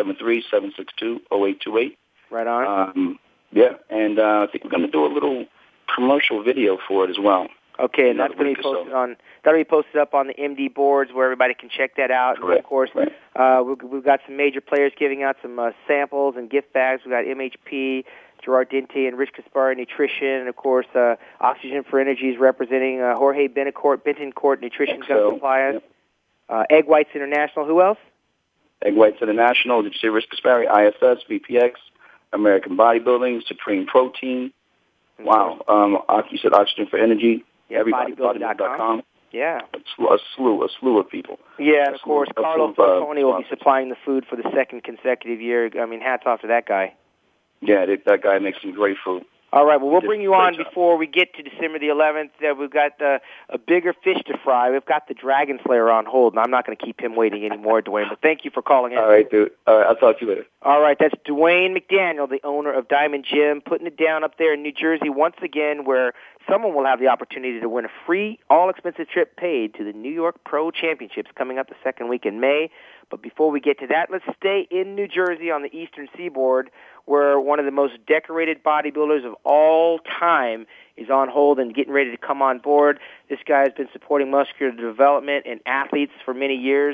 973-762-0828. Right on. And I think we're going to do a little commercial video for it as well. Okay, and that's going to be posted that'll be posted up on the MD boards where everybody can check that out. Correct. And of course, we've got some major players giving out some samples and gift bags. We've got MHP, Gerard Dente, and Rich Kaspari Nutrition, and of course, Oxygen for Energy is representing Jorge Bentoncourt Nutrition going to supply us. Egg Whites International, who else? Egg Whites International, did you say Rich Kaspari, ISS, VPX, American Bodybuilding, Supreme Protein, Wow. You said Oxygen for Energy. Yeah, bodybuilding.com. Yeah. A slew of people. Yeah, and of course, Carlo Falcone will be supplying the food for the second consecutive year. I mean, hats off to that guy. Yeah, that guy makes some great food. All right, well, we'll bring you on before we get to December the 11th. We've got a bigger fish to fry. We've got the Dragon Slayer on hold, and I'm not going to keep him waiting anymore, Dwayne, but thank you for calling in. All right, dude. All right, I'll talk to you later. All right, that's Dwayne McDaniel, the owner of Diamond Gym, putting it down up there in New Jersey once again, where someone will have the opportunity to win a free, all-expensive trip paid to the New York Pro Championships coming up the second week in May. But before we get to that, let's stay in New Jersey on the Eastern Seaboard, where one of the most decorated bodybuilders of all time is on hold and getting ready to come on board. This guy has been supporting muscular development and athletes for many years.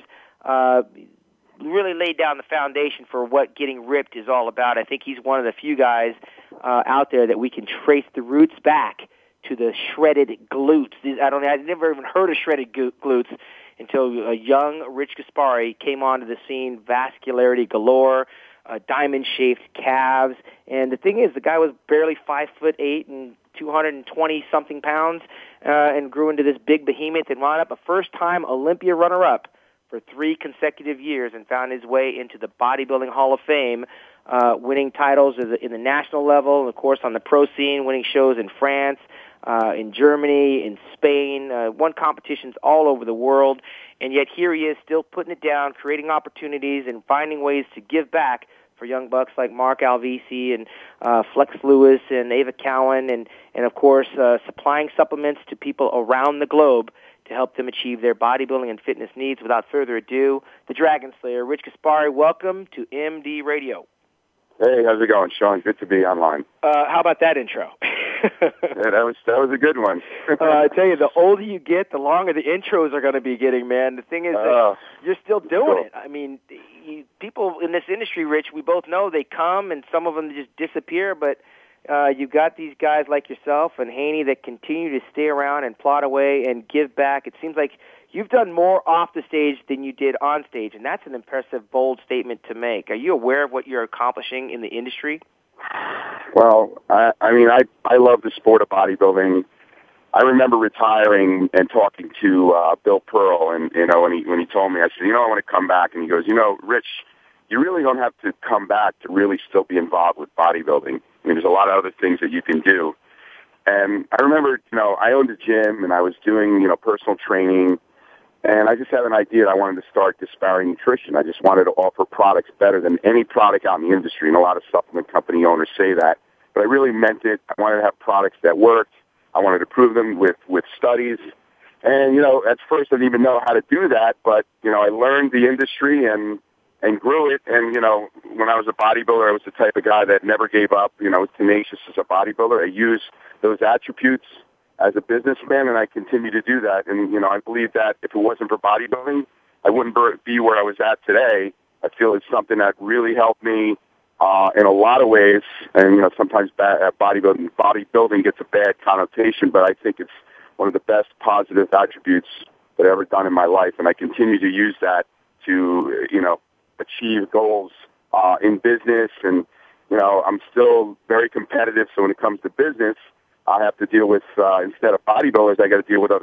Really laid down the foundation for what getting ripped is all about. I think he's one of the few guys out there that we can trace the roots back to the shredded glutes. I'd never even heard of shredded glutes until a young Rich Gaspari came onto the scene, vascularity galore, diamond-shaped calves. And the thing is, the guy was barely 5'8" and 220-something pounds and grew into this big behemoth and wound up a first-time Olympia runner-up for 3 consecutive years and found his way into the Bodybuilding Hall of Fame, winning titles in the national level, and, of course, on the pro scene, winning shows in France, in Germany, in Spain, won competitions all over the world, and yet here he is still putting it down, creating opportunities and finding ways to give back for young bucks like Mark Alvisi and Flex Lewis and Ava Cowan and of course, supplying supplements to people around the globe to help them achieve their bodybuilding and fitness needs. Without further ado, the Dragon Slayer, Rich Gaspari, welcome to MD Radio. Hey, how's it going, Sean? Good to be online. How about that intro? Yeah, that was a good one. I tell you, the older you get, the longer the intros are going to be getting, man. The thing is that you're still doing it. I mean, people in this industry, Rich, we both know they come and some of them just disappear, but you've got these guys like yourself and Haney that continue to stay around and plot away and give back. It seems like you've done more off the stage than you did on stage, and that's an impressive, bold statement to make. Are you aware of what you're accomplishing in the industry? Well, I mean, I love the sport of bodybuilding. I remember retiring and talking to Bill Pearl, and when he told me, I said, I want to come back, and he goes, Rich, you really don't have to come back to really still be involved with bodybuilding. I mean, there's a lot of other things that you can do. And I remember, I owned a gym, and I was doing, personal training, and I just had an idea. I wanted to start Gaspari Nutrition. I just wanted to offer products better than any product out in the industry, and a lot of supplement company owners say that. But I really meant it. I wanted to have products that worked. I wanted to prove them with studies. And, at first I didn't even know how to do that, but, I learned the industry and grew it. And, when I was a bodybuilder, I was the type of guy that never gave up, was tenacious as a bodybuilder. I used those attributes as a businessman, and I continue to do that. And, I believe that if it wasn't for bodybuilding, I wouldn't be where I was at today. I feel it's something that really helped me in a lot of ways. And, sometimes bodybuilding gets a bad connotation, but I think it's one of the best positive attributes that I've ever done in my life. And I continue to use that to, achieve goals in business. And, I'm still very competitive. So when it comes to business, I have to deal with, instead of bodybuilders, I got to deal with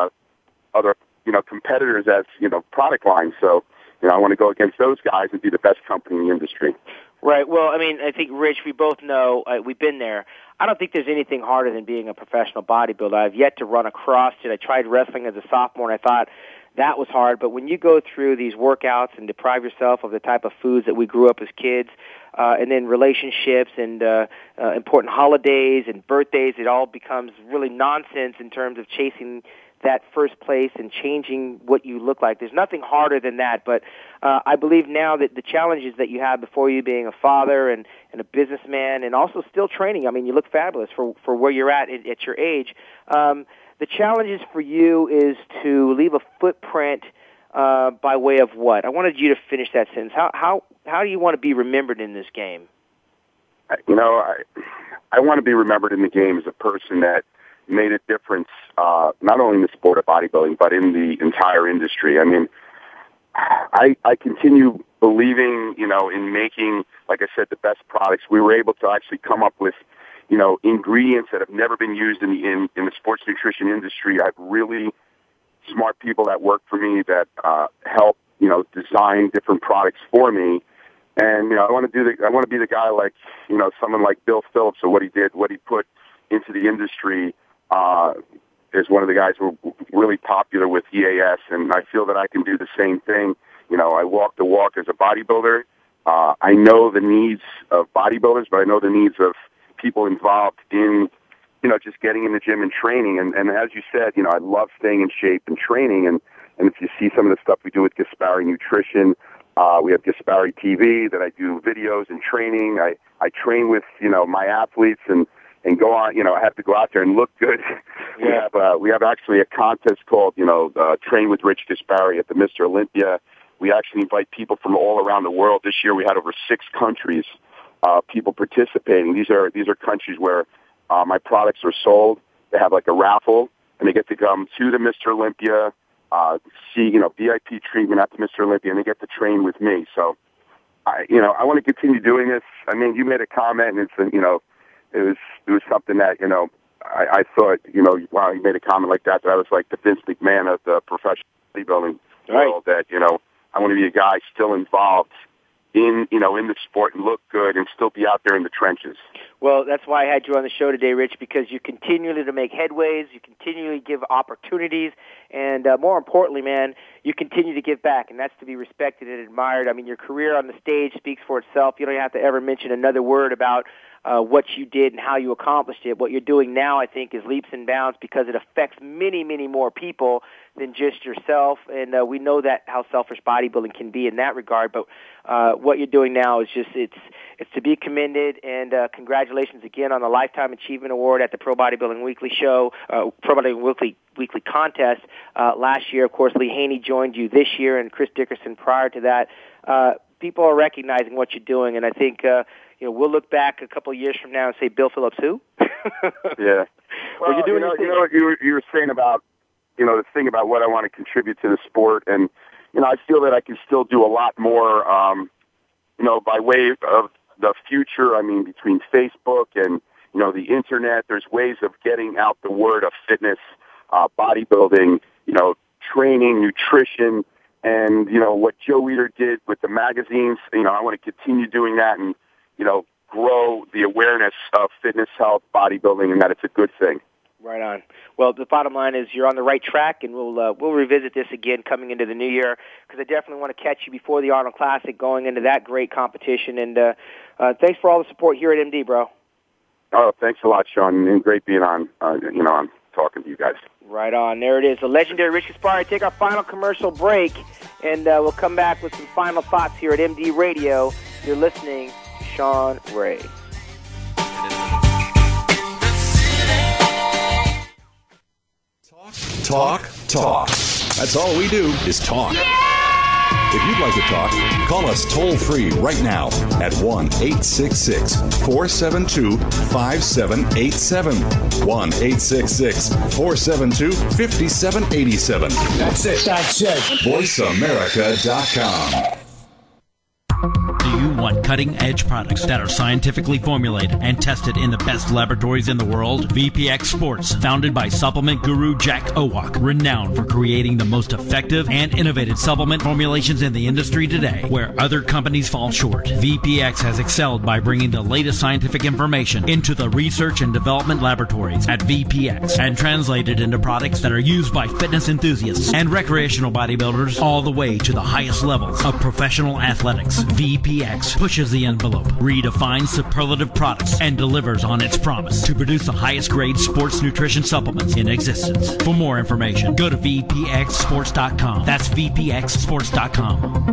other competitors as, product lines. So, I want to go against those guys and be the best company in the industry. Right. Well, I mean, I think, Rich, we both know, we've been there. I don't think there's anything harder than being a professional bodybuilder. I've yet to run across it. I tried wrestling as a sophomore, and I thought that was hard. But when you go through these workouts and deprive yourself of the type of foods that we grew up as kids, and then relationships and important holidays and birthdays, it all becomes really nonsense in terms of chasing that first place and changing what you look like. There's nothing harder than that, but I believe now that the challenges that you have before you, being a father and a businessman and also still training, I mean, you look fabulous for where you're at your age. The challenges for you is to leave a footprint by way of what? I wanted you to finish that sentence. How do you want to be remembered in this game? I want to be remembered in the game as a person that made a difference, not only in the sport of bodybuilding, but in the entire industry. I mean, I continue believing, in making, like I said, the best products. We were able to actually come up with, ingredients that have never been used in the sports nutrition industry. I have really smart people that work for me that help, design different products for me. And I want to be the guy like someone like Bill Phillips, or what he put into the industry. Is one of the guys who are really popular with EAS, and I feel that I can do the same thing. I walk the walk as a bodybuilder. I know the needs of bodybuilders, but I know the needs of people involved in, just getting in the gym and training. And as you said, I love staying in shape and training. And if you see some of the stuff we do with Gaspari Nutrition, we have Gaspari TV that I do videos and training. I train with, my athletes and go on, I have to go out there and look good. Yeah. We have actually a contest called, Train with Rich Gaspari at the Mr. Olympia. We actually invite people from all around the world. This year we had over 6 countries, people participating. These are countries where my products are sold. They have like a raffle, and they get to come to the Mr. Olympia, see, VIP treatment at the Mr. Olympia, and they get to train with me. So, I want to continue doing this. I mean, you made a comment, and it was something that, I thought, wow, you made a comment like that I was like the Vince McMahon of the professional bodybuilding world, that, I want to be a guy still involved in the sport and look good and still be out there in the trenches. Well, that's why I had you on the show today, Rich, because you continually to make headways, you continually give opportunities, and more importantly, man, you continue to give back, and that's to be respected and admired. I mean, your career on the stage speaks for itself. You don't have to ever mention another word about what you did and how you accomplished it. What you're doing now, I think, is leaps and bounds because it affects many, many more people than just yourself. And we know that how selfish bodybuilding can be in that regard. But what you're doing now is just it's to be commended. And congratulations again on the Lifetime Achievement Award at the Pro Bodybuilding Weekly show, Pro Bodybuilding Weekly contest last year. Of course, Lee Haney joined you this year, and Chris Dickerson prior to that. People are recognizing what you're doing, and I think we'll look back a couple of years from now and say, Bill Phillips, who? Yeah. Well, you're doing what you were saying about, the thing about what I want to contribute to the sport, and I feel that I can still do a lot more, by way of the future. I mean, between Facebook and the internet, there's ways of getting out the word of fitness, bodybuilding, training, nutrition. And, what Joe Weider did with the magazines, I want to continue doing that and, grow the awareness of fitness, health, bodybuilding, and that it's a good thing. Right on. Well, the bottom line is you're on the right track, and we'll revisit this again coming into the new year, because I definitely want to catch you before the Arnold Classic going into that great competition. And thanks for all the support here at MD, bro. Oh, thanks a lot, Sean, and great being on, I'm talking to you guys. Right on. There it is. The legendary Rich Gaspari. Take our final commercial break, and we'll come back with some final thoughts here at MD Radio. You're listening to Sean Ray. Talk. That's all we do is talk. If you'd like to talk, call us toll-free right now at 1-866-472-5787. 1-866-472-5787. That's it. VoiceAmerica.com. Do you want cutting-edge products that are scientifically formulated and tested in the best laboratories in the world? VPX Sports, founded by supplement guru Jack Owak, renowned for creating the most effective and innovative supplement formulations in the industry today, where other companies fall short. VPX has excelled by bringing the latest scientific information into the research and development laboratories at VPX and translated into products that are used by fitness enthusiasts and recreational bodybuilders all the way to the highest levels of professional athletics. VPX pushes the envelope, redefines superlative products, and delivers on its promise to produce the highest grade sports nutrition supplements in existence. For more information, go to VPXSports.com. That's VPXSports.com.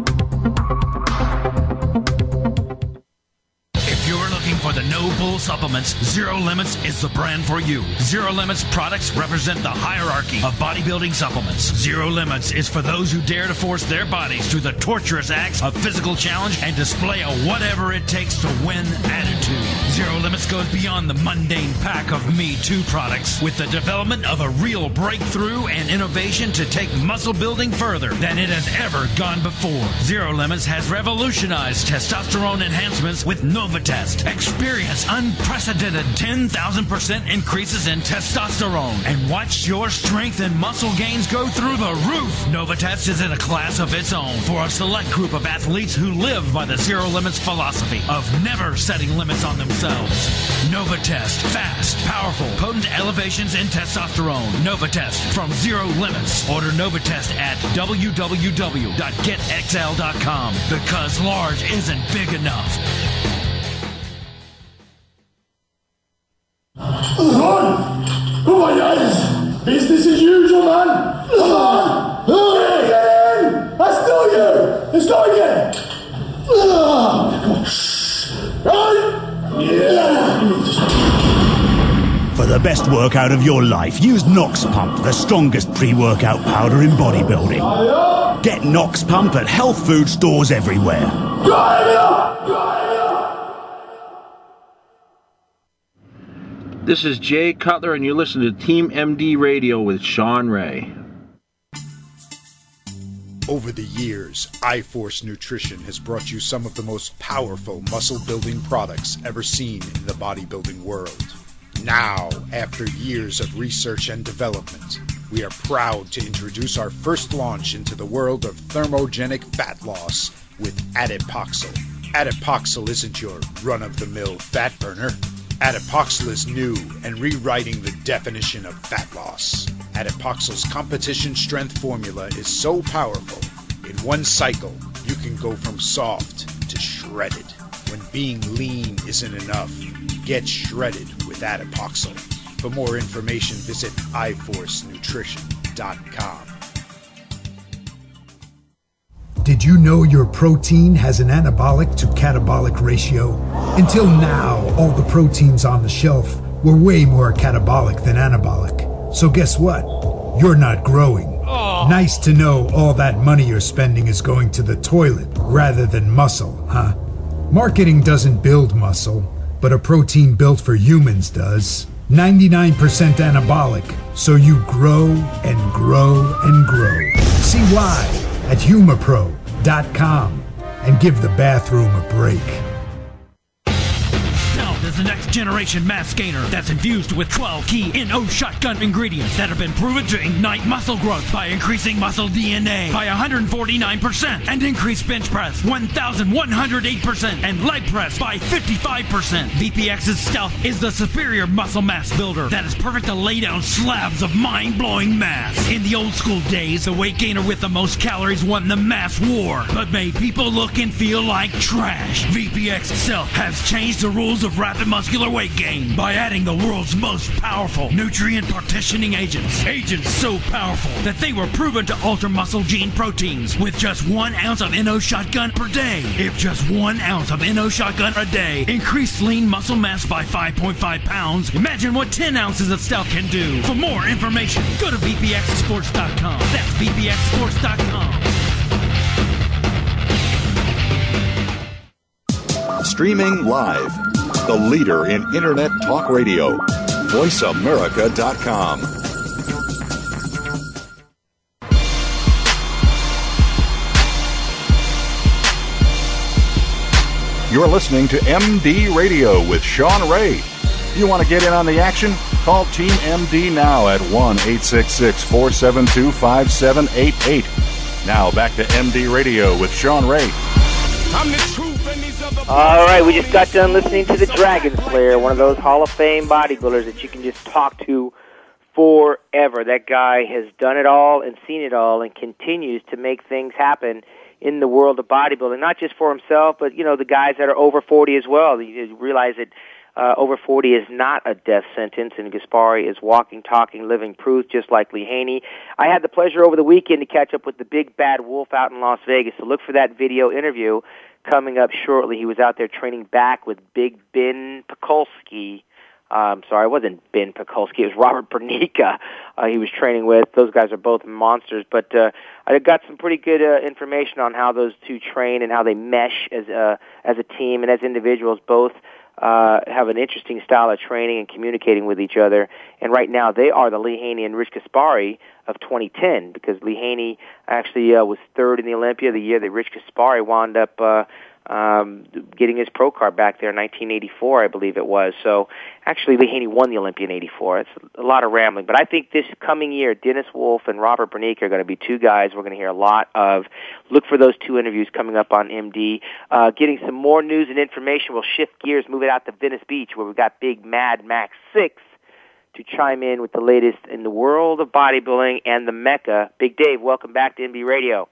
For the no bull supplements, Zero Limits is the brand for you. Zero Limits products represent the hierarchy of bodybuilding supplements. Zero Limits is for those who dare to force their bodies through the torturous acts of physical challenge and display a whatever it takes to win attitude. Zero Limits goes beyond the mundane pack of Me Too products with the development of a real breakthrough and innovation to take muscle building further than it has ever gone before. Zero Limits has revolutionized testosterone enhancements with NovaTest. Experience unprecedented 10,000% increases in testosterone and watch your strength and muscle gains go through the roof. Novatest is in a class of its own for a select group of athletes who live by the zero limits philosophy of never setting limits on themselves. Novatest, fast, powerful, potent elevations in testosterone. Novatest from Zero Limits. Order Novatest at www.getxl.com because large isn't big enough. Come on! Come on, guys! Business as usual, man! Come on! Get in! That's still you! Let's go again! Come on! Right? Yeah! For the best workout of your life, use Nox Pump, the strongest pre-workout powder in bodybuilding. Get Nox Pump at health food stores everywhere. This is Jay Cutler, and you listen to Team MD Radio with Sean Ray. Over the years, iForce Nutrition has brought you some of the most powerful muscle-building products ever seen in the bodybuilding world. Now, after years of research and development, we are proud to introduce our first launch into the world of thermogenic fat loss with Adipoxyl. Adipoxyl isn't your run-of-the-mill fat burner. Adipoxyl is new and rewriting the definition of fat loss. Adipoxyl's competition strength formula is so powerful, in one cycle, you can go from soft to shredded. When being lean isn't enough, get shredded with Adipoxyl. For more information, visit iForceNutrition.com. Did you know your protein has an anabolic to catabolic ratio? Until now, all the proteins on the shelf were way more catabolic than anabolic. So guess what? You're not growing. Nice to know all that money you're spending is going to the toilet rather than muscle, huh? Marketing doesn't build muscle, but a protein built for humans does. 99% anabolic, so you grow and grow and grow. See why at humapro.com and give the bathroom a break. Stealth is the next generation mass gainer that's infused with 12 key NO shotgun ingredients that have been proven to ignite muscle growth by increasing muscle DNA by 149% and increase bench press 1,108% and leg press by 55%. VPX's Stealth is the superior muscle mass builder that is perfect to lay down slabs of mind-blowing mass. In the old school days, the weight gainer with the most calories won the mass war, but made people look and feel like trash. VPX Stealth has changed the rules of rapid muscular weight gain by adding the world's most powerful nutrient partitioning agents. Agents so powerful that they were proven to alter muscle gene proteins with just 1 ounce of NO shotgun per day. If just 1 ounce of NO shotgun a day increased lean muscle mass by 5.5 pounds, imagine what 10 ounces of Stealth can do. For more information, go to VPXsports.com. That's VPXsports.com. Streaming live, the leader in Internet Talk Radio, VoiceAmerica.com. You're listening to MD Radio with Sean Ray. If you want to get in on the action, call Team MD now at 1-866-472-5788. Now back to MD Radio with Sean Ray. All right, we just got done listening to the Dragon Slayer, one of those Hall of Fame bodybuilders that you can just talk to forever. That guy has done it all and seen it all and continues to make things happen in the world of bodybuilding, not just for himself, but, you know, the guys that are over 40 as well. You realize that over 40 is not a death sentence, and Gaspari is walking, talking, living proof, just like Lee Haney. I had the pleasure over the weekend to catch up with the Big Bad Wolf out in Las Vegas, so look for that video interview coming up shortly. He was out there training back with Big Ben Pekulski. Sorry, it wasn't Ben Pekulski. It was Robert Pernica he was training with. Those guys are both monsters. But I got some pretty good information on how those two train and how they mesh as a team and as individuals. Both have an interesting style of training and communicating with each other. And right now they are the Lee Haney and Rich Gaspari of 2010, because Lee Haney actually was third in the Olympia the year that Rich Gaspari wound up getting his pro card back there in 1984, I believe it was. So actually, Lee Haney won the Olympia in 84. It's a lot of rambling. But I think this coming year, Dennis Wolf and Robert Bernique are going to be two guys we're going to hear a lot of. Look for those two interviews coming up on MD. Getting some more news and information. We'll shift gears, move it out to Venice Beach, where we've got Big Mad Max 6 to chime in with the latest in the world of bodybuilding and the Mecca. Big Dave, welcome back to MD Radio.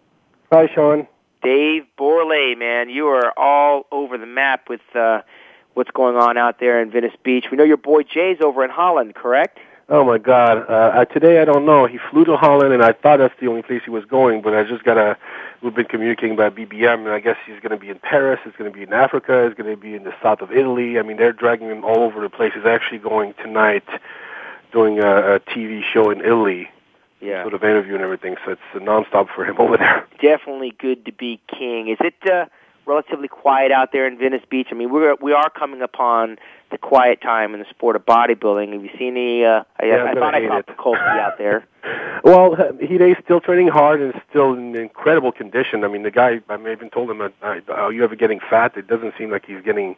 Hi, Sean. Dave Borlée, man, you are all over the map with what's going on out there in Venice Beach. We know your boy Jay's over in Holland, correct? Oh, my God. Today, I don't know. He flew to Holland, and I thought that's the only place he was going, but we've been communicating by BBM, and I guess he's going to be in Paris, he's going to be in Africa, he's going to be in the south of Italy. I mean, they're dragging him all over the place. He's actually going tonight doing a TV show in Italy. Yeah. Sort of interview and everything, so it's nonstop for him over there. Definitely good to be king. Is it relatively quiet out there in Venice Beach? I mean, we are coming upon the quiet time in the sport of bodybuilding. Have you seen any? I thought I saw Pekulski out there. Well, Hide's still training hard and still in incredible condition. I mean, the guy, I even told him, are you ever getting fat? It doesn't seem like he's getting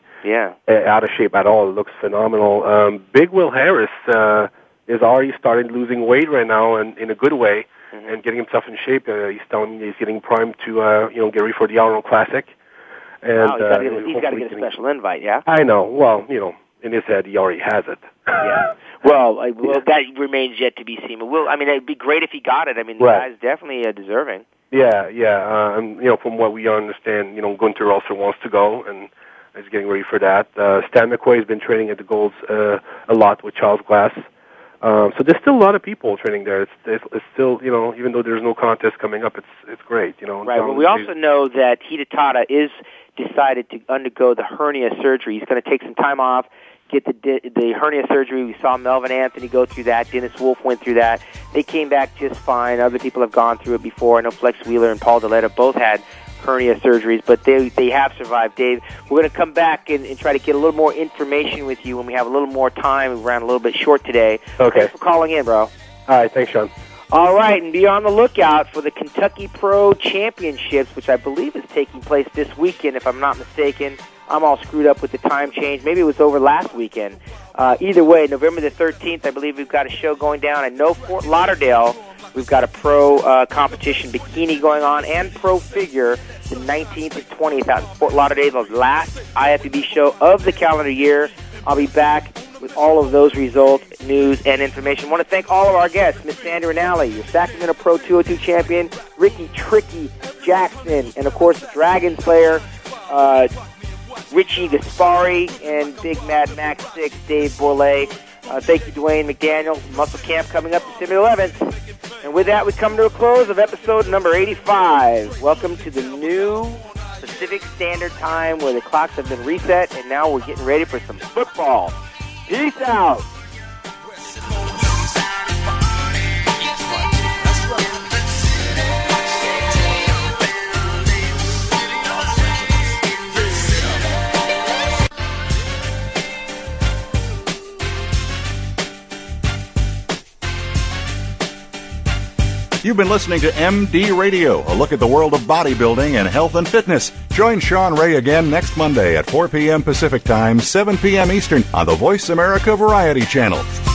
out of shape at all. It looks phenomenal. Big Will Harris is already started losing weight right now, and in a good way, and getting himself in shape. He's telling me he's getting primed to get ready for the Arnold Classic. And he's got to get a special invite, yeah? I know. Well, in his head, he already has it. Yeah. Well, that remains yet to be seen. It'd be great if he got it. I mean, the guy's definitely deserving. Yeah. And from what we understand, Gunther also wants to go, and is getting ready for that. Stan McQuay has been training at the Golds a lot with Charles Glass. So there's still a lot of people training there. It's still, even though there's no contest coming up, it's great, Right. Well, we also know that Hidetada is decided to undergo the hernia surgery. He's going to take some time off, get the hernia surgery. We saw Melvin Anthony go through that. Dennis Wolf went through that. They came back just fine. Other people have gone through it before. I know Flex Wheeler and Paul Dilletta both had hernia surgeries, but they have survived. Dave, we're going to come back and try to get a little more information with you when we have a little more time. We ran a little bit short today. Okay. Thanks for calling in, bro. All right, thanks, Sean. All right, and be on the lookout for the Kentucky Pro Championships, which I believe is taking place this weekend, if I'm not mistaken. I'm all screwed up with the time change. Maybe it was over last weekend. Either way, November the 13th, I believe we've got a show going down. I know Fort Lauderdale, we've got a pro competition bikini going on, and pro figure the 19th and 20th out in Fort Lauderdale, the last IFBB show of the calendar year. I'll be back with all of those results, news, and information. I want to thank all of our guests, Miss Sandra Nally, your Sacramento Pro 202 champion, Ricky Tricky Jackson, and, of course, the Dragon Slayer, Richie Gaspari, and Big Mad Max 6, Dave Borlée. Thank you, Dwayne McDaniel. Muscle Camp coming up December 11th. And with that, we come to a close of episode number 85. Welcome to the new Pacific Standard Time where the clocks have been reset, and now we're getting ready for some football. Peace out. You've been listening to MD Radio, a look at the world of bodybuilding and health and fitness. Join Sean Ray again next Monday at 4 p.m. Pacific Time, 7 p.m. Eastern on the Voice America Variety Channel.